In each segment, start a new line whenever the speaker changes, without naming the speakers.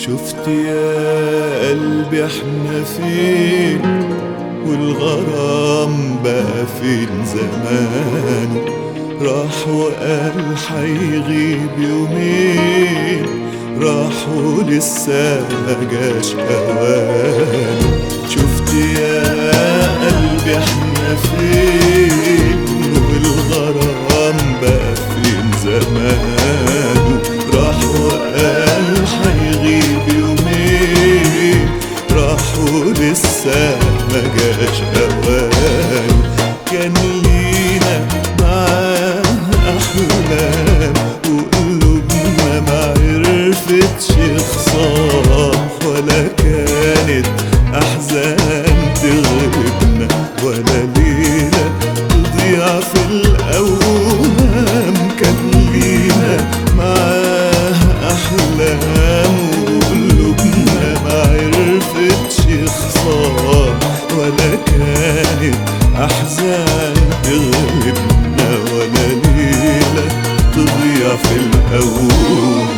شفت يا قلبي احنا فين، والغرام بقى فين زمانه. راح وقال حيغيب يومين، راح ولسه مجاش اوانه. شفت يا قلبي احنا فين، والغرام بقى فين زمانه. راح وقال حيغيب يومين، راح ولسه مجاش اوانه. كان لينا معاه احلام، وقلوبنا معرفتش خصام، ولا كانت احزان تغلبنا، ولا ليلة تضيع في الاوهام. كان لينا معاه احلام، وقلوبنا معرفتش خصام، ولا كانت احزان تغلبنا، ولا ليلة تضيع في الاوهام.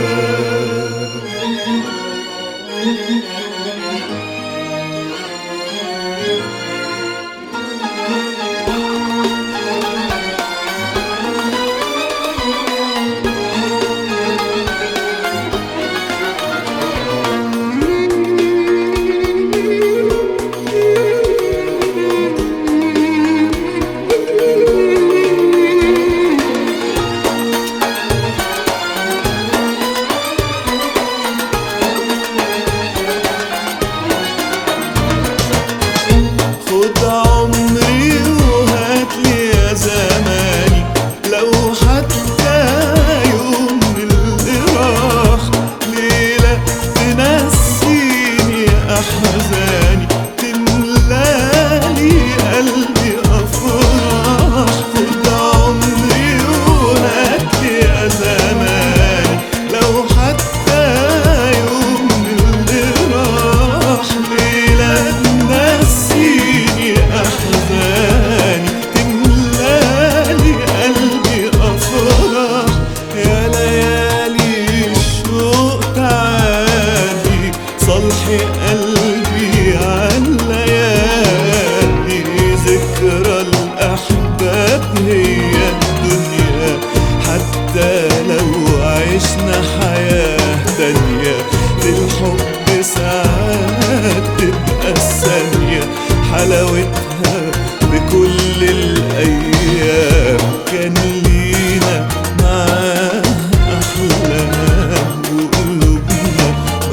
خد عمري وهاتلي يا زماني، لو حتى يوم اللي راح، ليلة تنسيني أحزاني، تملالي قلبي أفراح. خد عمري وهاتلي يا زماني، لو حتى يوم اللي راح، ليلة تنسيني أحزاني، تملالي قلبي أفراح. يا ليالي الشوق تعالي، صلحي قلبي عالليالي. ذكرى الأحباب هي الدنيا، حتى لو عشنا حياة تانية، للحب ساعات تبقى الثانية حلاوتها بكل الأيام. كان لينا معاه أحلام، وقلوبنا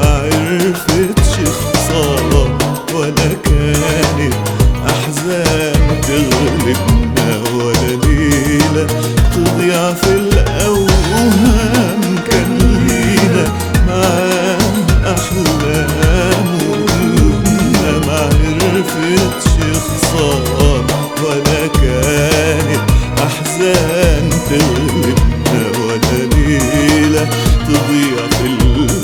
معرفتش خسارة، ولا كانت أحزان تغلبنا، ولا ليلة تضيع في الأوهام. كان لينا معاه أحلام، وقلوبنا معرفتش خسارة، ولا كانت أحزان تغلبنا، ولا ليلة تضيع في